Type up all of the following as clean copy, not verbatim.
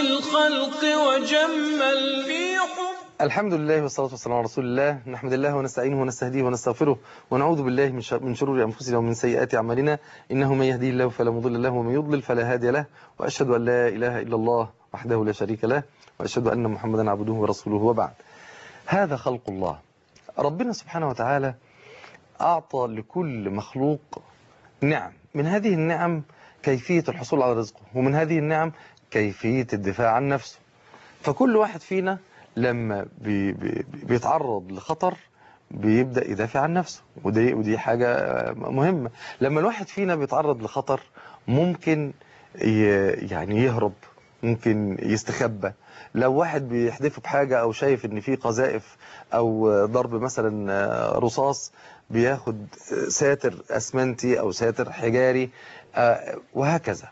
الخلق وجمل في حب. الحمد لله والصلاة والسلام على رسول الله. نحمد الله ونستعينه ونستهديه ونستغفره ونعوذ بالله من شرور أنفسنا ومن سيئات أعمالنا. إنه من يهديه الله فلا مضل له ومن يضلل فلا هادي له، وأشهد أن لا إله إلا الله وحده لا شريك له، وأشهد أن محمدا عبده ورسوله. وبعد، هذا خلق الله. ربنا سبحانه وتعالى أعطى لكل مخلوق نعم، من هذه النعم كيفية الحصول على رزقه، ومن هذه النعم كيفية الدفاع عن نفسه. فكل واحد فينا لما بيتعرض لخطر بيبدأ يدافع عن نفسه، ودي حاجة مهمة. لما الواحد فينا بيتعرض لخطر ممكن يعني يهرب، ممكن يستخبى. لو واحد بيحدفه بحاجة أو شايف إن في قذائف أو ضرب مثلا رصاص، بياخد ساتر أسمنتي أو ساتر حجاري وهكذا.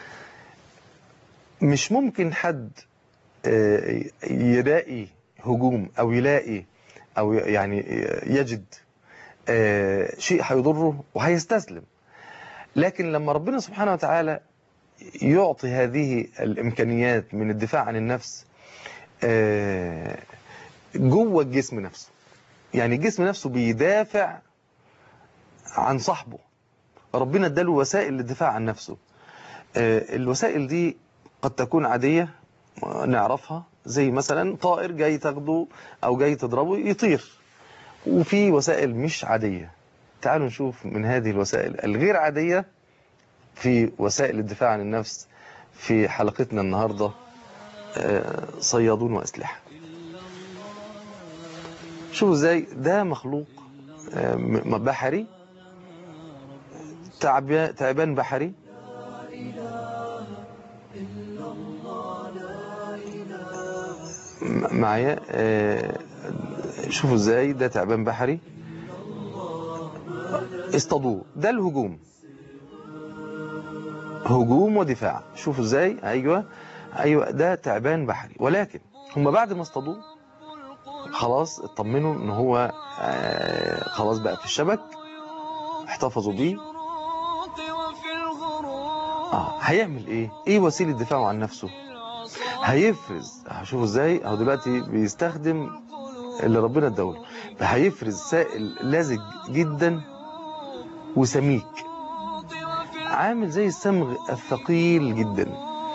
مش ممكن حد يلاقي هجوم أو يلاقي أو يعني يجد شيء هيضره وهيستسلم. لكن لما ربنا سبحانه وتعالى يعطي هذه الإمكانيات من الدفاع عن النفس جوه الجسم نفسه، يعني الجسم نفسه بيدافع عن صاحبه. ربنا اداله وسائل للدفاع عن نفسه. الوسائل دي قد تكون عادية نعرفها، زي مثلا طائر جاي تاخده أو جاي تضربه يطير. وفي وسائل مش عادية. تعالوا نشوف من هذه الوسائل الغير عادية في وسائل الدفاع عن النفس في حلقتنا النهاردة، صيادون وأسلحة. شوفوا ازاي ده مخلوق بحري، تعبان بحري، معايا. شوفوا ازاي ده تعبان بحري اصطادوه. ده الهجوم، هجوم ودفاع. شوفوا ازاي، ايوه ده تعبان بحري. ولكن هم بعد ما اصطادوه خلاص اطمنوا ان هو خلاص بقى في الشبك، احتفظوا بيه. هيعمل ايه وسيلة دفاعه عن نفسه؟ هيفرز. شوفوا ازاي، اهو دلوقتي بيستخدم اللي ربنا اداله. هيفرز سائل لزج جدا وسميك، عامل زي الصمغ الثقيل جدا.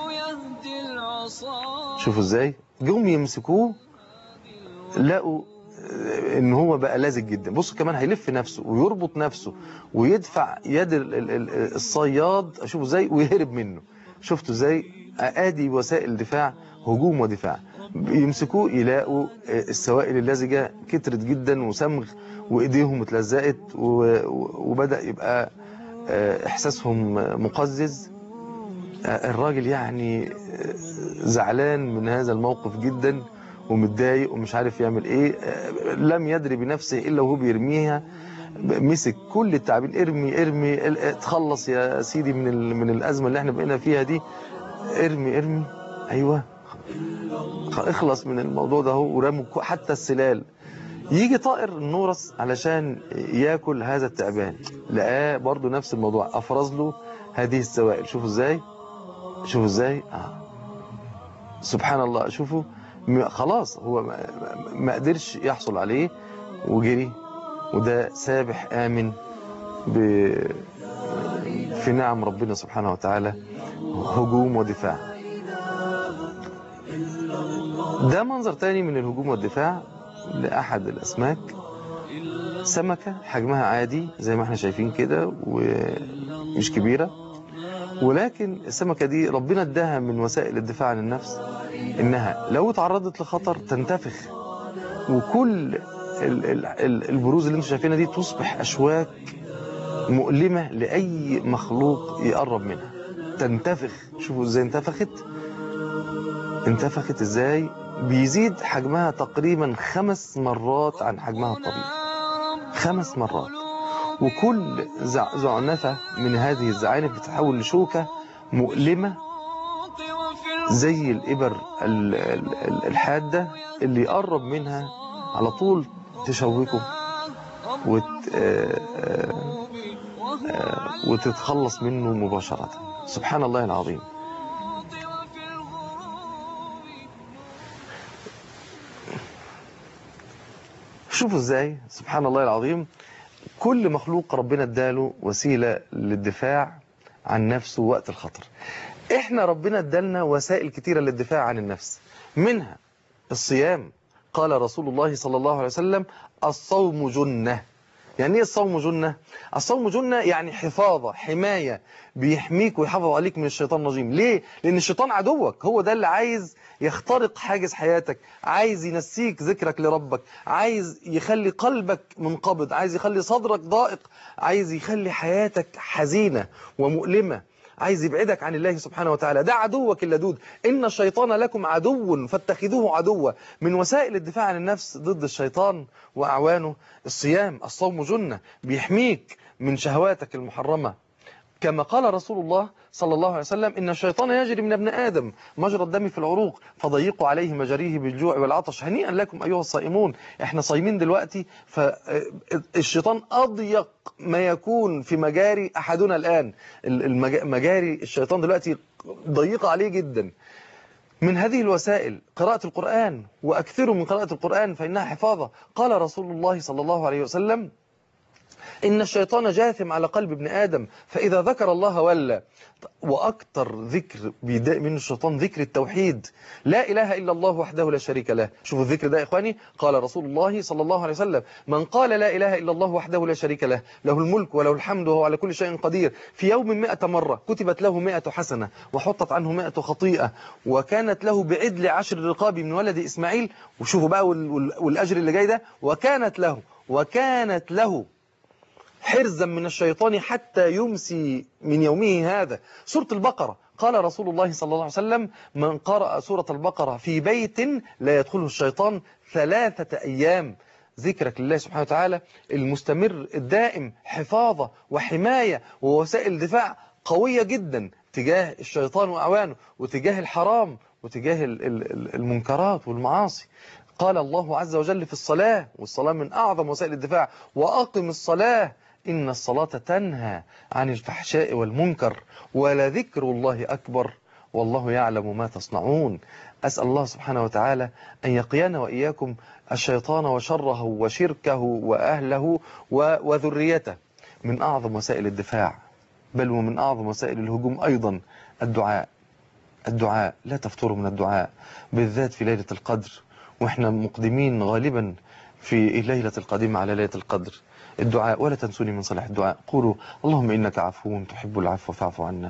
شوفوا ازاي جم يمسكوه لقوا ان هو بقى لازج جدا. بصوا كمان هيلف نفسه ويربط نفسه ويدفع يد الصياد. شوفوا ازاي ويهرب منه. شفتوا ازاي؟ ادي وسائل دفاع، هجوم ودفاع. يمسكوه يلاقوا السوائل اللزجة كترت جدا وصمغ، وايديهم اتلزقت وبدأ يبقى احساسهم مقزز. الراجل يعني زعلان من هذا الموقف جدا ومتضايق ومش عارف يعمل ايه. لم يدري بنفسه الا وهو بيرميها. مسك كل التعابين، ارمي اتخلص يا سيدي من الازمه اللي احنا بقينا فيها دي. ارمي ايوه اخلص من الموضوع ده. هو ورموا حتى السلال. يجي طائر النورس علشان ياكل هذا التعبان، لقاه برضو نفس الموضوع، افرز له هذه السوائل. شوفوا ازاي سبحان الله. شوفوا خلاص هو ما قدرش يحصل عليه وجري. وده سابح آمن في نعم ربنا سبحانه وتعالى، هجوم ودفاع. ده منظر تاني من الهجوم والدفاع لأحد الأسماك. سمكة حجمها عادي زي ما احنا شايفين كده ومش كبيرة، ولكن السمكة دي ربنا اداها من وسائل الدفاع عن النفس انها لو تعرضت لخطر تنتفخ، وكل البروز اللي انتم شايفينها دي تصبح اشواك مؤلمة لأي مخلوق يقرب منها. تنتفخ. شوفوا ازاي انتفخت ازاي. بيزيد حجمها تقريبا 5 مرات عن حجمها الطبيعي، 5 مرات. وكل زعنفة من هذه الزعانف بتتحول لشوكة مؤلمة زي الإبر الحادة اللي يقرب منها على طول تشوكه وتتخلص منه مباشرة. سبحان الله العظيم. شوفوا ازاي سبحان الله العظيم، كل مخلوق ربنا اداله وسيلة للدفاع عن نفسه وقت الخطر. احنا ربنا ادالنا وسائل كتيرة للدفاع عن النفس، منها الصيام. قال رسول الله صلى الله عليه وسلم الصوم جنة. يعني ايه الصوم جنة؟ الصوم جنة يعني حفاظة، حماية، بيحميك ويحافظ عليك من الشيطان الرجيم. ليه؟ لأن الشيطان عدوك، هو ده اللي عايز يخترق حاجز حياتك، عايز ينسيك ذكرك لربك، عايز يخلي قلبك منقبض، عايز يخلي صدرك ضائق، عايز يخلي حياتك حزينة ومؤلمة، عايز يبعدك عن الله سبحانه وتعالى. ده عدوك اللدود. إن الشيطان لكم عدو فاتخذوه عدوا. من وسائل الدفاع عن النفس ضد الشيطان وأعوانه الصيام. الصوم جنة، بيحميك من شهواتك المحرمة. كما قال رسول الله صلى الله عليه وسلم إن الشيطان يجري من ابن آدم مجرى الدم في العروق فضيقوا عليه مجاريه بالجوع والعطش. هنيئا لكم أيها الصائمون. احنا صايمين دلوقتي، فالشيطان أضيق ما يكون في مجاري أحدنا الآن. مجاري الشيطان دلوقتي ضيقة عليه جدا. من هذه الوسائل قراءة القرآن، وأكثروا من قراءة القرآن فإنها حفاظة. قال رسول الله صلى الله عليه وسلم إن الشيطان جاثم على قلب ابن آدم فإذا ذكر الله ولى. وأكثر ذكر بيضايق من الشيطان ذكر التوحيد، لا إله إلا الله وحده لا شريك له. شوفوا الذكر ده يا إخواني، قال رسول الله صلى الله عليه وسلم من قال لا إله إلا الله وحده لا شريك له له الملك وله الحمد وهو على كل شيء قدير في يوم 100 مرة كتبت له 100 حسنة وحطت عنه 100 خطيئة وكانت له بعدل 10 رقاب من ولد إسماعيل. وشوفوا بقى والأجر اللي جاي ده، وكانت له حرزا من الشيطان حتى يمسي من يومه هذا. سورة البقرة، قال رسول الله صلى الله عليه وسلم من قرأ سورة البقرة في بيت لا يدخله الشيطان 3 أيام. ذكرك لله سبحانه وتعالى المستمر الدائم حفاظة وحماية ووسائل دفاع قوية جدا تجاه الشيطان وأعوانه، وتجاه الحرام، وتجاه المنكرات والمعاصي. قال الله عز وجل في الصلاة، والصلاة من أعظم وسائل الدفاع، وأقم الصلاة إن الصلاة تنهى عن الفحشاء والمنكر ولذكر الله أكبر والله يعلم ما تصنعون. أسأل الله سبحانه وتعالى أن يقينا وإياكم الشيطان وشره وشركه وأهله وذريته. من أعظم وسائل الدفاع بل ومن أعظم وسائل الهجوم أيضا الدعاء. لا تفتروا من الدعاء، بالذات في ليلة القدر، وإحنا مقدمين غالبا في ليلة القادمة على ليلة القدر. الدعاء، ولا تنسوني من صلاح الدعاء. قولوا اللهم إنك عفو تحب العفو فاعف عنا.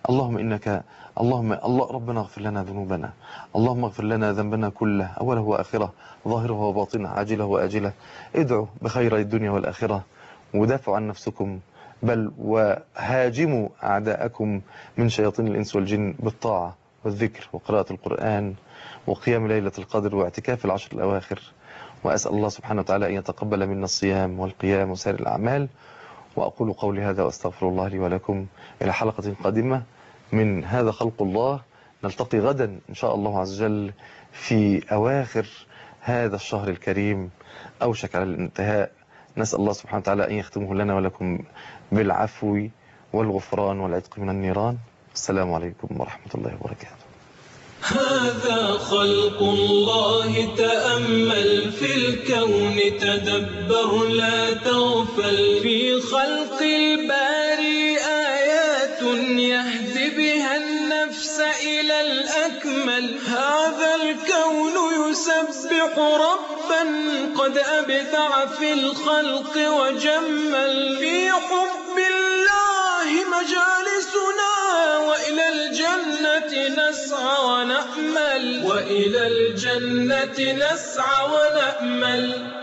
اللهم ربنا اغفر لنا ذنوبنا. اللهم اغفر لنا ذنبنا كله أوله وآخره ظاهره وباطنه عاجله وآجله. ادعوا بخير الدنيا والآخرة ودافعوا عن نفسكم بل وهاجموا أعداءكم من شياطين الإنس والجن بالطاعة والذكر وقراءة القرآن وقيام ليلة القدر واعتكاف العشر الأواخر. وأسأل الله سبحانه وتعالى أن يتقبل منا الصيام والقيام وسائر الأعمال. وأقول قولي هذا وأستغفر الله لي ولكم. إلى حلقة قادمة من هذا خلق الله. نلتقي غدا إن شاء الله عز وجل في أواخر هذا الشهر الكريم أوشك على الانتهاء. نسأل الله سبحانه وتعالى أن يختمه لنا ولكم بالعفو والغفران والعتق من النيران. السلام عليكم ورحمة الله وبركاته. هذا خلق الله تأمل في الكون تدبر لا تغفل في خلق الباري آيات يهدي بها النفس إلى الأكمل. هذا الكون يسبح ربا قد أبدع في الخلق وجمل. في حب الله مجالسنا وإلى الجنة نسعى ونأمل